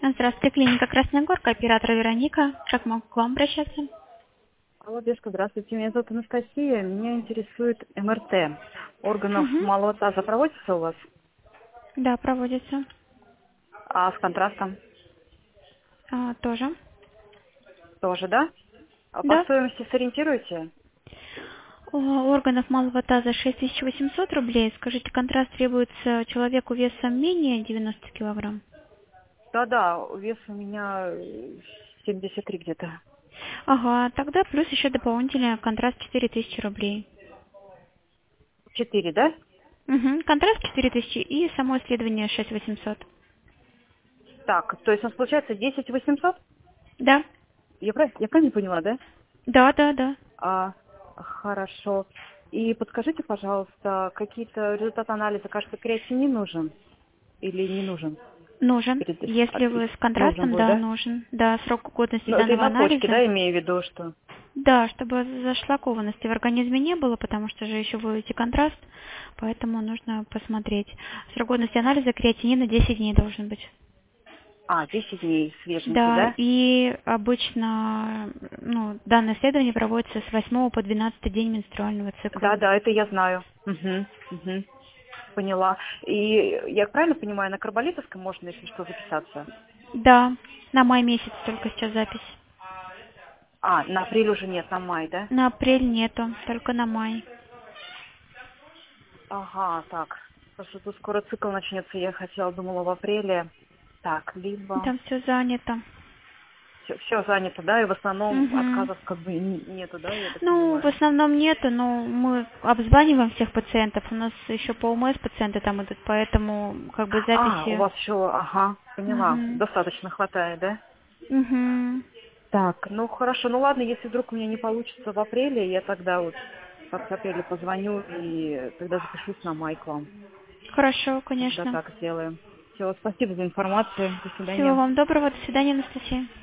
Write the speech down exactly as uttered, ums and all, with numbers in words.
Здравствуйте, клиника Красная Горка, оператор Вероника. Как могу к вам обращаться? Алло, девушка, здравствуйте. Меня зовут Анастасия. Меня интересует эм эр тэ органов Угу. малого таза. Проводится у вас? Да, проводится. А с контрастом А, тоже. тоже, да? А по Да. стоимости сориентируете? У органов малого таза шесть тысяч восемьсот рублей. Скажите, контраст требуется человеку весом менее девяноста килограмм? Да-да, вес у меня э, семьдесят три где-то. Ага, тогда плюс еще дополнительный контраст четыре тысячи рублей. Четыре, да? Угу. Контраст четыре тысячи и само исследование шесть тысяч восемьсот. Так, то есть у нас получается десять восемьсот? Да. Я, прав- я правильно поняла, да? Да, да, да. А, хорошо. И подскажите, пожалуйста, какие-то результаты анализа, кажется, креатинин нужен или не нужен? Нужен. Перед Если вы с нужен контрастом, будет, да, да? нужен. Да, срок годности Ну, это и данного на почке, анализа. да, имею в виду, что... Да, чтобы зашлакованности в организме не было, потому что же еще вводите контраст, поэтому нужно посмотреть. Срок годности анализа креатинина десять дней должен быть. А, десять дней свеженький, Да, да? и обычно ну, данное исследование проводится с восьмого по двенадцатый день менструального цикла. Да, да, это я знаю. Угу, угу. Поняла. И я правильно понимаю, на карболитовском можно, если что, записаться? Да, на май месяц только сейчас запись. А, на апрель уже нет, на май, да? На апрель нету, только на май. Ага, так. Потому что тут скоро цикл начнется, я хотела, думала, в апреле. Так, либо... Там все занято. Все, занято, да, и в основном Угу. отказов как бы н- нету, да, я так Ну, в понимаю. основном нету, но мы обзваниваем всех пациентов. У нас еще по ОМС пациенты там идут, поэтому как бы А, у записи. вас еще, ага, поняла, Угу. достаточно хватает, да? Угу. Так, ну хорошо, ну ладно, если вдруг у меня не получится в апреле, я тогда вот в конце апреля позвоню и тогда запишусь на май к вам. Хорошо, Тогда конечно. так сделаем. Все, спасибо за информацию. До Всего свидания. вам доброго. До свидания, Анастасия.